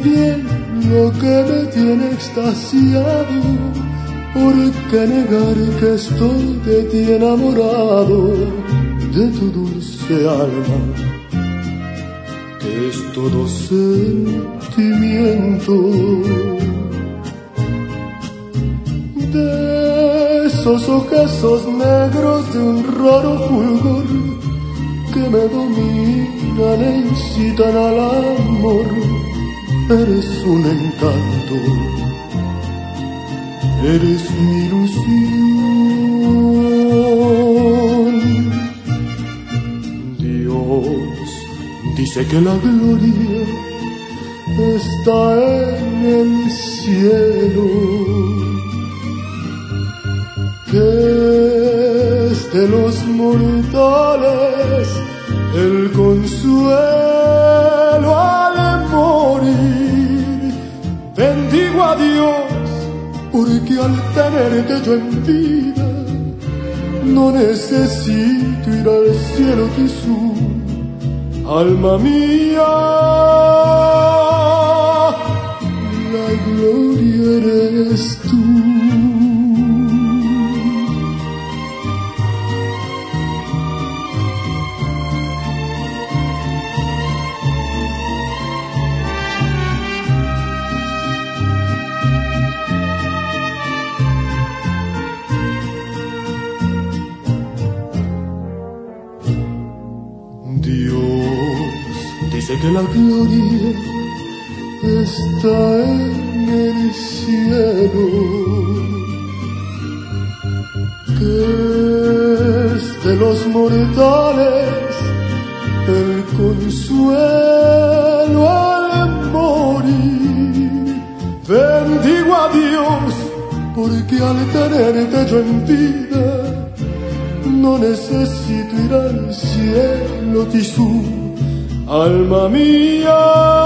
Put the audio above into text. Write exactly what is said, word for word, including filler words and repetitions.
bien lo que me tiene extasiado. ¿Por qué negar que estoy de ti enamorado, de tu dulce alma, que es todo sentimiento? De esos ojazos negros de un raro fulgor que me dominan e incitan al amor, eres un encanto, eres mi ilusión. Dios dice que la gloria está en el cielo, que es de los mortales el consuelo al morir. Bendigo a Dios porque al tenerte yo en vida no necesito ir al cielo Tisú, alma mía, la gloria eres tú. Dios dice que la gloria está en el cielo, que es de los mortales el consuelo al morir. Bendigo a Dios porque al tenerte yo en vida no necesito ir al cielo Tisú, alma mía.